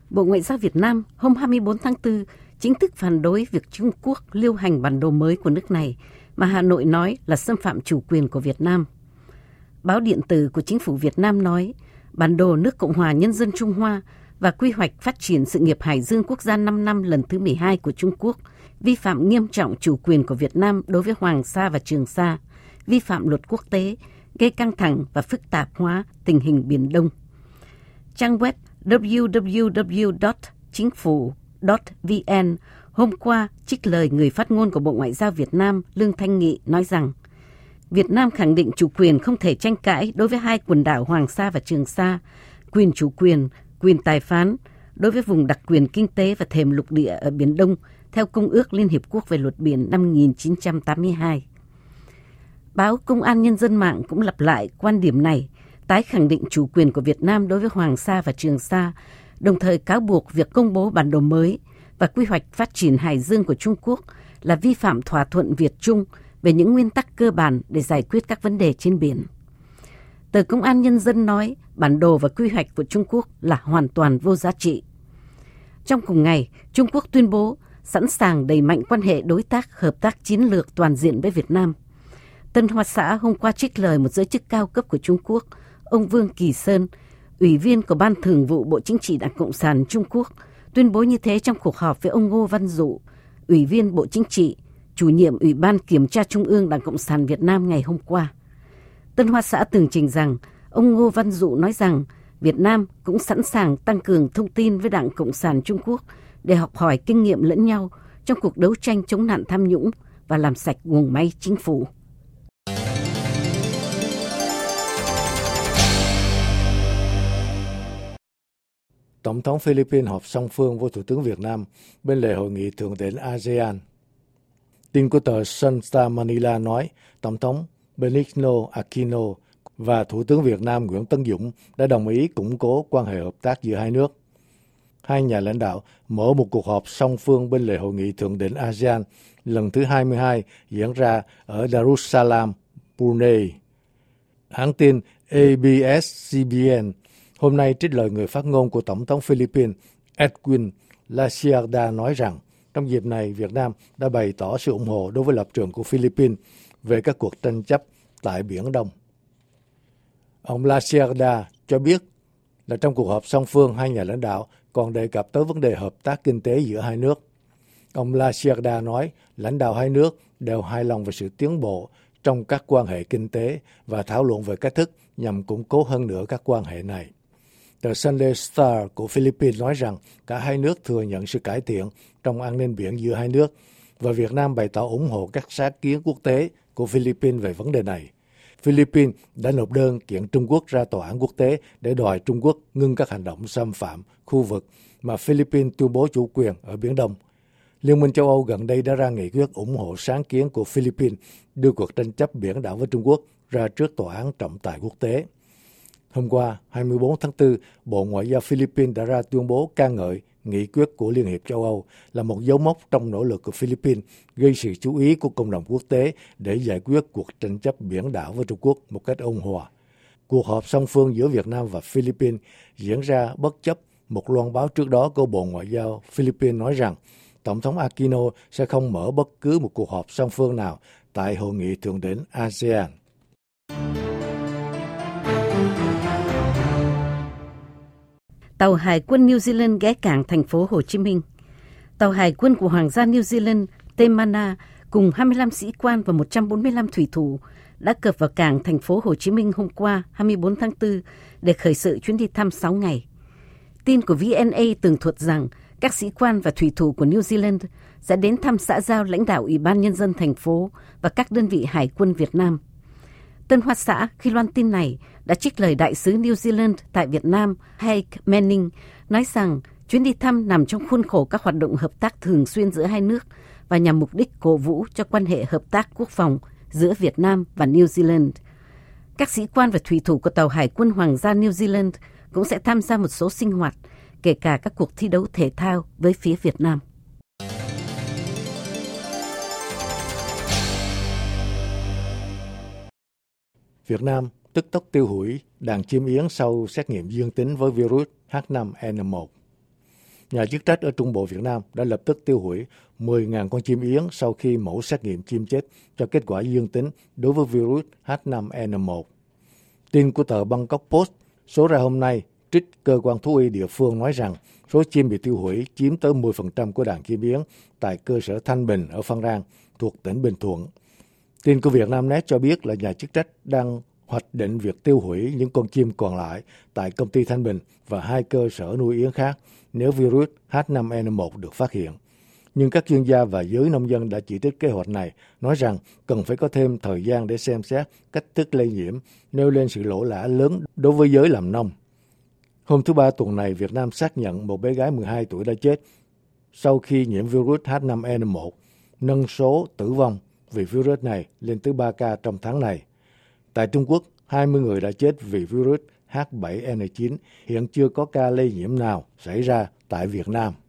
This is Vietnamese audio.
Bộ Ngoại giao Việt Nam hôm 24 tháng 4 chính thức phản đối việc Trung Quốc lưu hành bản đồ mới của nước này mà Hà Nội nói là xâm phạm chủ quyền của Việt Nam. Báo điện tử của chính phủ Việt Nam nói bản đồ nước Cộng hòa Nhân dân Trung Hoa và quy hoạch phát triển sự nghiệp Hải dương quốc gia 5 năm lần thứ 12 của Trung Quốc vi phạm nghiêm trọng chủ quyền của Việt Nam đối với Hoàng Sa và Trường Sa, vi phạm luật quốc tế, gây căng thẳng và phức tạp hóa tình hình Biển Đông. Trang web www.chínhphủ.vn hôm qua trích lời người phát ngôn của Bộ Ngoại giao Việt Nam Lương Thanh Nghị nói rằng Việt Nam khẳng định chủ quyền không thể tranh cãi đối với hai quần đảo Hoàng Sa và Trường Sa, quyền chủ quyền, quyền tài phán đối với vùng đặc quyền kinh tế và thềm lục địa ở Biển Đông theo Công ước Liên Hiệp Quốc về luật biển năm 1982. Báo Công an Nhân dân mạng cũng lặp lại quan điểm này, tái khẳng định chủ quyền của Việt Nam đối với Hoàng Sa và Trường Sa, đồng thời cáo buộc việc công bố bản đồ mới và quy hoạch phát triển Hải dương của Trung Quốc là vi phạm thỏa thuận Việt-Trung về những nguyên tắc cơ bản để giải quyết các vấn đề trên biển. Tờ Công an Nhân dân nói bản đồ và quy hoạch của Trung Quốc là hoàn toàn vô giá trị. Trong cùng ngày, Trung Quốc tuyên bố sẵn sàng đẩy mạnh quan hệ đối tác, hợp tác chiến lược toàn diện với Việt Nam. Tân Hoa Xã hôm qua trích lời một giới chức cao cấp của Trung Quốc, ông Vương Kỳ Sơn, Ủy viên của Ban Thường vụ Bộ Chính trị Đảng Cộng sản Trung Quốc, tuyên bố như thế trong cuộc họp với ông Ngô Văn Dụ, Ủy viên Bộ Chính trị, chủ nhiệm Ủy ban Kiểm tra Trung ương Đảng Cộng sản Việt Nam ngày hôm qua. Tân Hoa Xã tường trình rằng, ông Ngô Văn Dụ nói rằng Việt Nam cũng sẵn sàng tăng cường thông tin với Đảng Cộng sản Trung Quốc để học hỏi kinh nghiệm lẫn nhau trong cuộc đấu tranh chống nạn tham nhũng và làm sạch guồng máy chính phủ. Tổng thống Philippines họp song phương với Thủ tướng Việt Nam bên lề hội nghị thượng đỉnh ASEAN. Tin của tờ Sun Star Manila nói Tổng thống Benigno Aquino và Thủ tướng Việt Nam Nguyễn Tấn Dũng đã đồng ý củng cố quan hệ hợp tác giữa hai nước. Hai nhà lãnh đạo mở một cuộc họp song phương bên lề hội nghị thượng đỉnh ASEAN lần thứ 22 diễn ra ở Darussalam, Brunei. Hãng tin ABS-CBN hôm nay trích lời người phát ngôn của Tổng thống Philippines Edwin Lacerda nói rằng trong dịp này Việt Nam đã bày tỏ sự ủng hộ đối với lập trường của Philippines về các cuộc tranh chấp tại Biển Đông. Ông Lacerda cho biết là trong cuộc họp song phương, hai nhà lãnh đạo còn đề cập tới vấn đề hợp tác kinh tế giữa hai nước. Ông Lacerda nói lãnh đạo hai nước đều hài lòng về sự tiến bộ trong các quan hệ kinh tế và thảo luận về cách thức nhằm củng cố hơn nữa các quan hệ này. Tờ Sunday Star của Philippines nói rằng cả hai nước thừa nhận sự cải thiện trong an ninh biển giữa hai nước và Việt Nam bày tỏ ủng hộ các sáng kiến quốc tế của Philippines về vấn đề này. Philippines đã nộp đơn kiện Trung Quốc ra tòa án quốc tế để đòi Trung Quốc ngưng các hành động xâm phạm khu vực mà Philippines tuyên bố chủ quyền ở Biển Đông. Liên minh châu Âu gần đây đã ra nghị quyết ủng hộ sáng kiến của Philippines đưa cuộc tranh chấp biển đảo với Trung Quốc ra trước tòa án trọng tài quốc tế. Hôm qua, 24 tháng 4, Bộ Ngoại giao Philippines đã ra tuyên bố ca ngợi nghị quyết của Liên hiệp châu Âu là một dấu mốc trong nỗ lực của Philippines gây sự chú ý của cộng đồng quốc tế để giải quyết cuộc tranh chấp biển đảo với Trung Quốc một cách ôn hòa. Cuộc họp song phương giữa Việt Nam và Philippines diễn ra bất chấp một loan báo trước đó của Bộ Ngoại giao Philippines nói rằng Tổng thống Aquino sẽ không mở bất cứ một cuộc họp song phương nào tại hội nghị thượng đỉnh ASEAN. Tàu Hải quân New Zealand ghé cảng thành phố Hồ Chí Minh. Tàu Hải quân của Hoàng gia New Zealand Te Mana cùng 25 sĩ quan và 145 thủy thủ đã cập vào cảng thành phố Hồ Chí Minh hôm qua 24 tháng 4 để khởi sự chuyến đi thăm 6 ngày. Tin của VNA tường thuật rằng các sĩ quan và thủy thủ của New Zealand sẽ đến thăm xã giao lãnh đạo Ủy ban Nhân dân thành phố và các đơn vị Hải quân Việt Nam. Tân Hoa Xã khi loan tin này đã trích lời đại sứ New Zealand tại Việt Nam Haig Manning nói rằng chuyến đi thăm nằm trong khuôn khổ các hoạt động hợp tác thường xuyên giữa hai nước và nhằm mục đích cổ vũ cho quan hệ hợp tác quốc phòng giữa Việt Nam và New Zealand. Các sĩ quan và thủy thủ của tàu Hải quân Hoàng gia New Zealand cũng sẽ tham gia một số sinh hoạt, kể cả các cuộc thi đấu thể thao với phía Việt Nam. Việt Nam tức tốc tiêu hủy đàn chim yến sau xét nghiệm dương tính với virus H5N1. nhà chức trách ở Trung Bộ Việt Nam đã lập tức tiêu hủy 10.000 con chim yến sau khi mẫu xét nghiệm chim chết cho kết quả dương tính đối với virus H5N1. Tin của tờ Bangkok Post số ra hôm nay trích cơ quan thú y địa phương nói rằng số chim bị tiêu hủy chiếm tới 10% của đàn chim yến tại cơ sở Thanh Bình ở Phan Rang thuộc tỉnh Bình Thuận. Tin của Vietnamnet cho biết là nhà chức trách đang hoạch định việc tiêu hủy những con chim còn lại tại công ty Thanh Bình và 2 cơ sở nuôi yến khác nếu virus H5N1 được phát hiện. Nhưng các chuyên gia và giới nông dân đã chỉ trích kế hoạch này, nói rằng cần phải có thêm thời gian để xem xét cách thức lây nhiễm, nêu lên sự lỗ lã lớn đối với giới làm nông. Hôm thứ Ba tuần này, Việt Nam xác nhận một bé gái 12 tuổi đã chết sau khi nhiễm virus H5N1, nâng số tử vong vì virus này lên tới 3 ca trong tháng này. Tại Trung Quốc, 20 người đã chết vì virus H7N9, hiện chưa có ca lây nhiễm nào xảy ra tại Việt Nam.